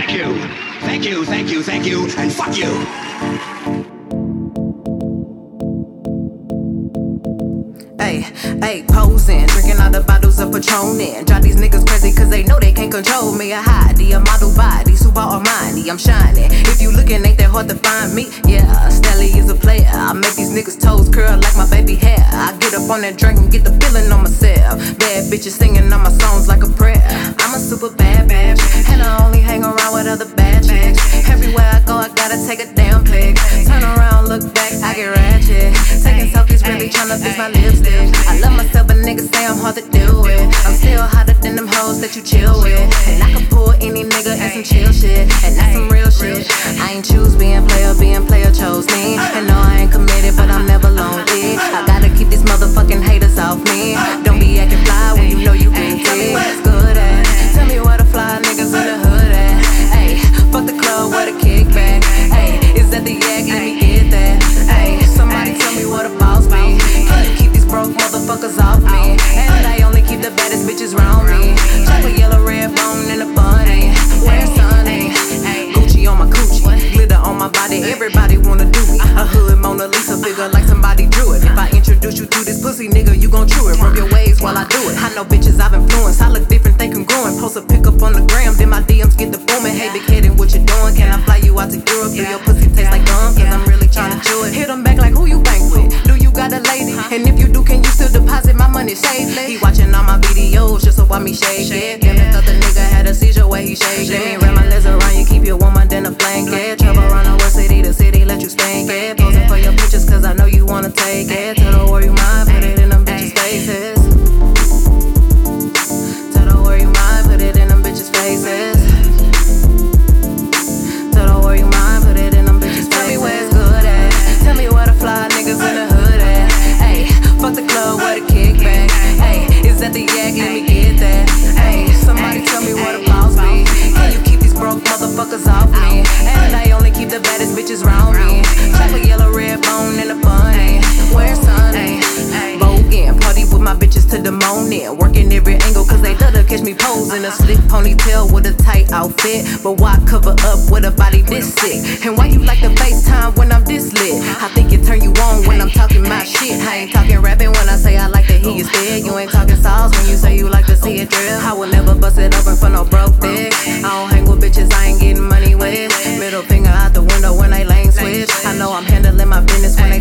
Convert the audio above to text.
Thank you. Thank you, thank you, thank you, and fuck you. Hey, posing, drinking all the bottles of Patron. Drive these niggas crazy cause they know they can't control me. I hide a model body, super Armani, I'm shining. If you looking, ain't that hard to find me? Yeah, Stelly is a player. I make these niggas toes curl like my baby hair. I get up on that drink and get the feeling on myself. Bad bitches singing on my songs like a prayer. I'm a super bad bitch, and I only hang around with other bad chicks. Everywhere I go, I gotta take a damn pic. Turn around, look back, I get ratchet. Taking selfies, really tryna fix my lipstick. I love myself, but niggas say I'm hard to deal with. I'm still hotter than them hoes that you chill with. And I can pull any nigga in some chill shit. And that's some real shit. I ain't choose being player chose me. And no, I ain't committed, but I'm never lonely. I gotta keep these motherfucking haters off me. Don't be acting fly when you know you been Tell me where it's good at. Tell me where the fly niggas in the hood at. Ayy, fuck the club, where the kickback. Ayy, is that the yak? Let me get that. Ayy, somebody tell me where the boss be. Can you keep these broke motherfuckers off me? And I only keep the baddest bitches round me. Chocolate yellow red bone in a bunny. Where's Sunny? Gucci on my coochie, glitter on my body. Everybody wanna do me. A hood Mona Lisa figure like somebody drew it. If I introduce you to this pussy nigga, you gon' chew it. Rub your waves while I do it. I know bitches I've influenced. I look different, they congruent. Post a pic up on the gram, then my DMs get the booming. Hey big head, and what you doing? Can I fly you out to Europe? Do your pussy taste like gum? Cause I'm really tryna chew it. Hit them back like who you bank with? Do you got a lady? And if you do, can you still deposit my money safely? He watching all my videos just to watch me shake it. Damn, I thought the nigga had a seizure where he shake it. Let me wrap my legs around you, keep your woman in a blanket. Travel around the west city to city, let you spank it. Posing for your pictures cause I know you wanna take it. Tell the world you mind, put it in them bitches' faces. Tell the world you mind, put it in them bitches' faces. Tell the world you mind, put it in them bitches' faces. Tell me where it's good at. Tell me where the fly niggas in the hood at. Ayy, fuck the club, where the kickback. Ayy, is that the yak? Let me get that. Ayy, somebody tell me where the boss be. Can you keep these broke motherfuckers off me? And I only keep the baddest bitches round me. Chocolate yellow red bone in a bunny. Where's Sunny? Bogan, party with my bitches to the morning. Working every angle cause they love to catch me posing. A slick ponytail with a tight outfit. But why cover up with a body this sick? And why you like the FaceTime when I'm this lit? I think it turn you on when I'm talking my shit. I ain't talking rapping when I say I like to hear you stick. You ain't talking sauce when you say you like to see it drip. I will never bust it open for no broke dick. I don't hang with bitches I ain't getting money with. Middle finger out the window when they lane switch. I know I'm handling my business when they